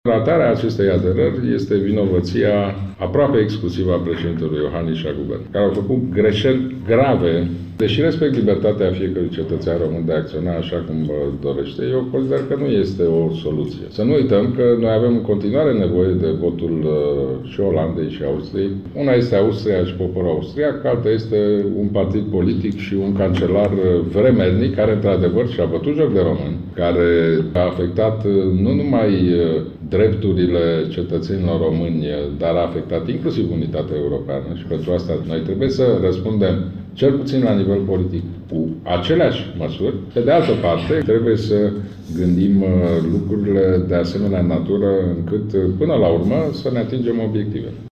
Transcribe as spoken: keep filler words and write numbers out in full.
Ratarea acestei aderări este vinovăția aproape exclusivă a președintelui Iohannis și a guvernului, care au făcut greșeli grave. Deși respect libertatea fiecărui cetățean român de a acționa așa cum dorește, eu consider că nu este o soluție. Să nu uităm că noi avem în continuare nevoie de votul și Olandei și Austriei. Una este Austria și poporul austriac, alta este un partid politic și un cancelar vremelnic care, într-adevăr, și-a bătut joc de români, care a afectat nu numai drepturile cetățenilor români, dar a afectat inclusiv unitatea europeană și pentru asta noi trebuie să răspundem cel puțin la nivel politic, cu aceleași măsuri. Pe de altă parte, trebuie să gândim lucrurile de asemenea natură încât, până la urmă, să ne atingem obiectivele.